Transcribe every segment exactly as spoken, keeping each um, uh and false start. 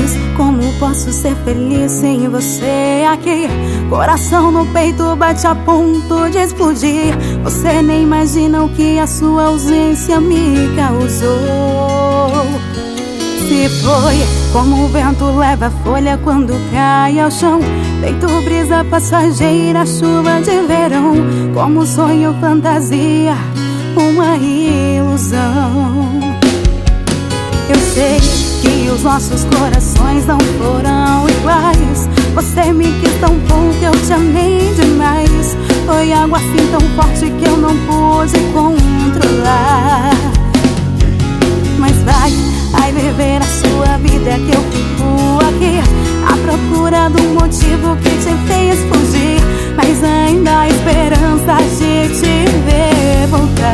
mais. Como posso ser feliz sem você aqui? Coração no peito bate a ponto de explodir. Você nem imagina o que a sua ausência me causou. Se foi como o vento leva a folha quando cai ao chão, feito brisa passageira, chuva de verão, como sonho, fantasia, uma ilusão. Eu sei que os nossos corações não foram iguais. Você me quis tão pouco, eu te amei demais. Foi algo assim tão forte que eu não pude controlar. Mas vai, vai viver a sua vida que eu fico aqui à procura do motivo que te fez fugir. Mas ainda há esperança de te ver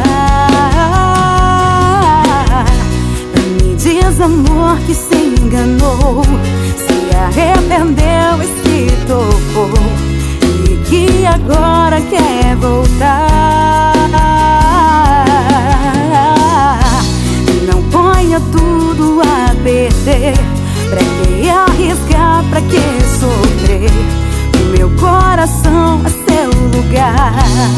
voltar. Me diz, amor, que se enganou, se arrependeu e se tocou, e que agora quer voltar. Não ponha tudo a perder. Pra que arriscar, pra que sofrer? O meu coração é seu lugar.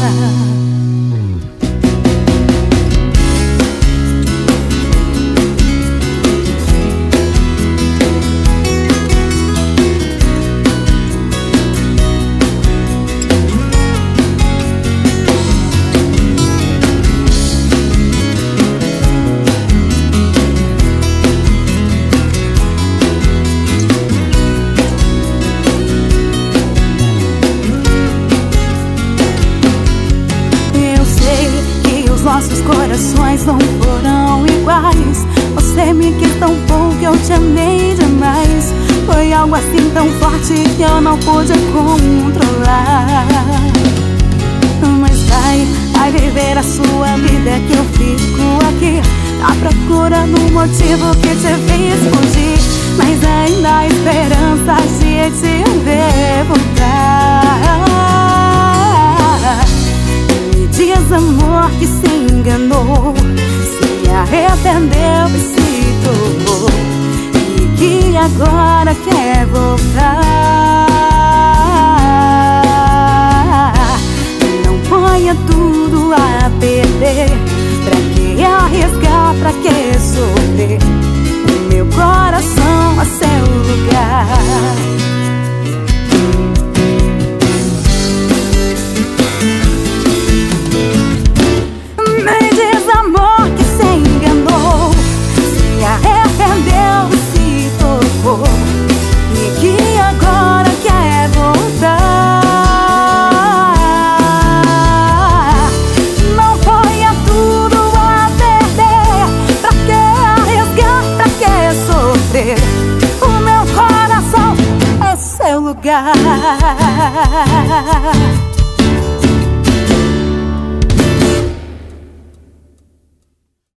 Nossos corações não foram iguais. Você me quis tão pouco, eu te amei demais. Foi algo assim tão forte que eu não pude controlar. Mas vai, vai viver a sua vida que eu fico aqui à procura do motivo que te fez fugir. Mas ainda há esperança de te ver voltar. Me diz, amor, que se enganou, se arrependeu e se tocou, e que agora quer voltar. Não ponha tudo a perder. Pra que arriscar, pra que sofrer? O meu coração é seu lugar. E que agora quer voltar. Não ponha tudo a perder. Pra que arriscar, pra que sofrer? O meu coração é seu lugar.